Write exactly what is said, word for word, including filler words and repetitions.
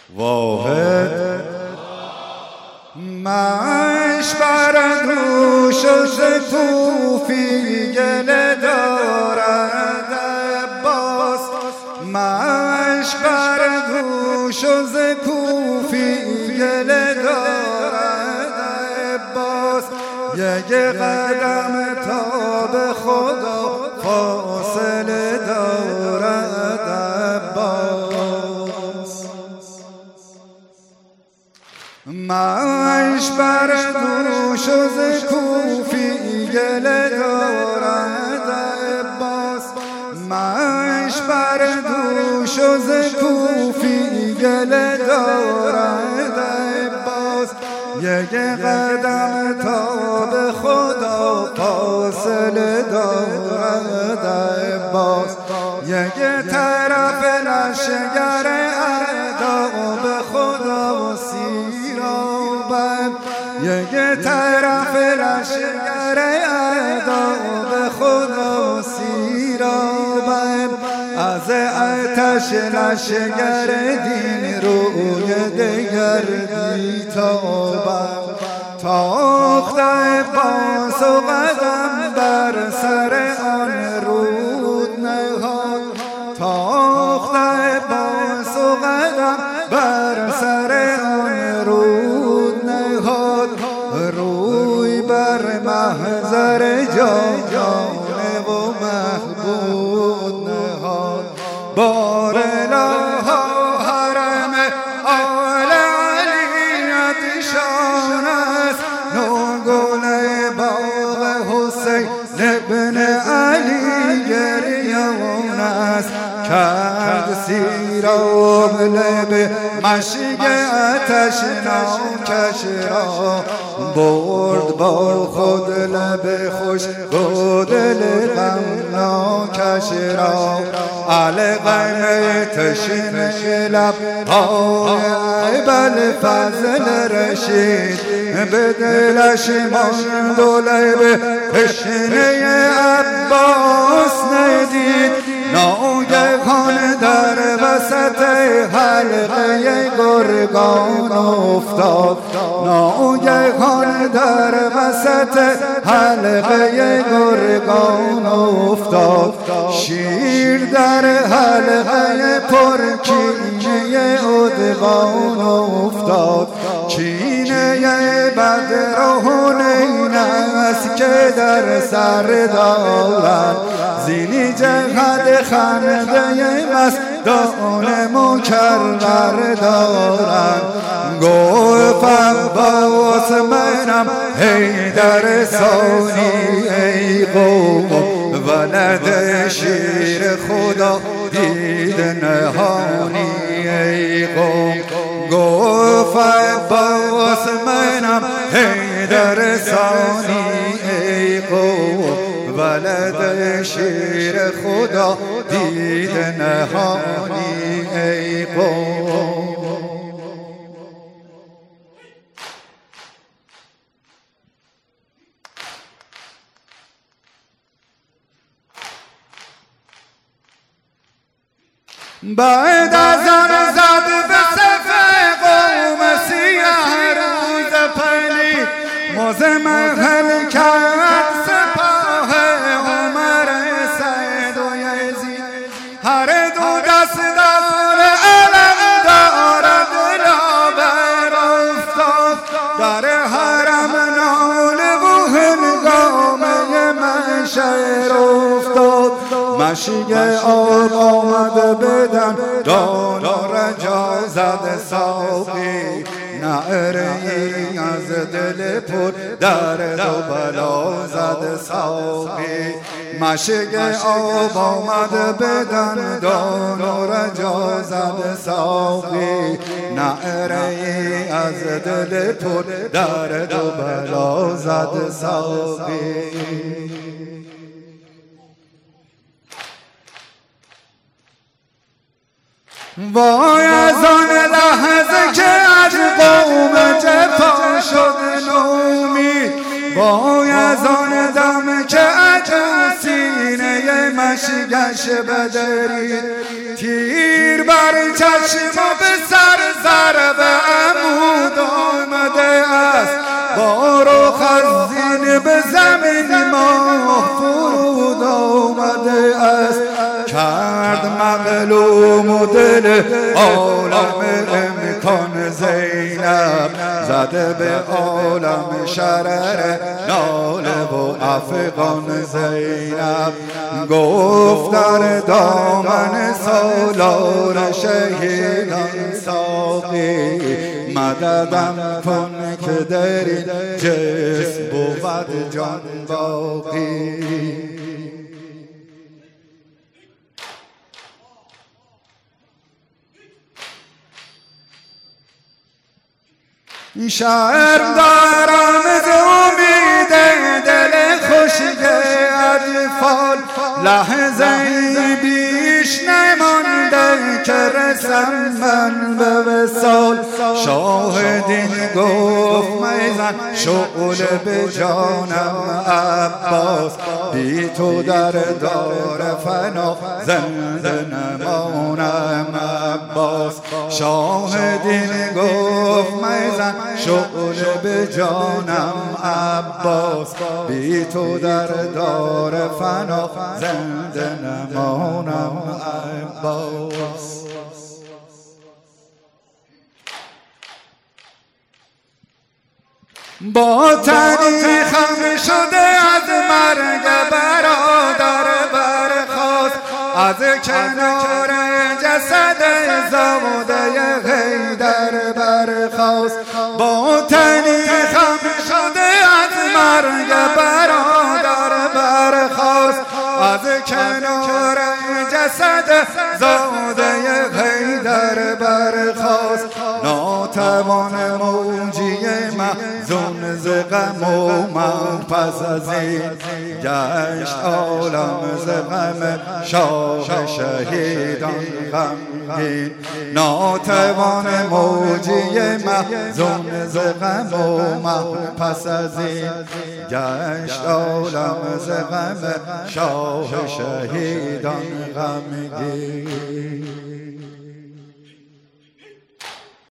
واحد مش بر دوش و زتوفی گله دارد عباس، مش بر دوش و زکوفی گله دارد عباس. یک قدم تا به خدا فاصله دارد عباس. مش بر دوش و زکوفی گله دارد عباس، مش بر دوش و زکوفی گله دارد عباس. یک قدم تا به خدا فاصله دارد عباس. یک طرف لشگر اعدا به خدا سیرابم، یک طرف لشگر اعدا به خدا سیرابم. از آتش لشگر دین روی دگر بیتابم. تاخت عباس و قدم بر سر آن رود نهاد، تاخت عباس و قدم بر سر آن رود نهاد. روی بر محضر جانانه و محبود نهاد. بار الها حرم آل علیت شان است، نوگل باغ حسین ابن علی گریان است. کرد سیراب لب مشک آتش ناکش را، برد با خود لب خوش و دل غمناکش را. علقم تشنه لب های ابوالفضل رشید، به دلش ماند و لب تشنه عباس ندید. ناگهان در وسط حلقه گرگان افتاد، ناگهان در وسط حلقه گرگان افتاد. شیر در حلقه پرکینه ادغان افتاد. کینه بدر و حنین است که در سر دارد، زینی جهد خنده مستان مکرر دارند. گفت عباس منم حیدر ثانی ای قوم، ولد شیر خدا دید نهانی ای قوم. گفت عباس منم حیدر ثانی ای قوم، ولد شیر خدا دید نهانی ای قوم. بعد از آن زد به صف قوم سیاه روز پلید، مزمحل کرد سپاه عمر سعد و یزید. هر دو دست دار علم دارد را بر افتاد، در حرم ناله و هنگامه محشر افتاد. مشیگ آب آمد بدن دان و رجا زد ساقی، نعره ای از دل پر درد و بلا زد ساقی. مشیگ آب آمد بدن دان و رجا زد ساقی، نعره ای از دل پر درد و بلا زد ساقی. وای از آن لحظه که از قوم جفا شد نومید، وای از آن دم که از سینه مشگش بدرید. تیر بر چشم و به سر زد عالم امکان زینب، زده به عالم شرر ناله و افغان زینب. گفت در دامن سالار شهیدان ساقی، مددم کن که در این جسم بود جان باقی. شهر دارم ز امید دل خشک اطفال، لحظه بیش نمانده که رسم من به وصال. شاهدین گفت میزن شعله به جانم عباس، بی تو در دار فنا زنده نمانم عباس. شاهدین گفت میزن شعله به جانم عباس، بی تو در دار فنا زنده نمانم عباس. با تنی خم شده از مرگ برادر برخاست، از کنار جسد زاده حیدر برخاست. با تنی خم شده از مرگ برادر برخاست، از کنار جسد زاده حیدر برخاست. ناتوان موجی محزون ز غم و من پس از این گشت عالم ز غم شاه شهیدان غمگین. ناتوان موجی محزون ز غم و من پس از این گشت عالم ز غم شاه شهیدان غمگین.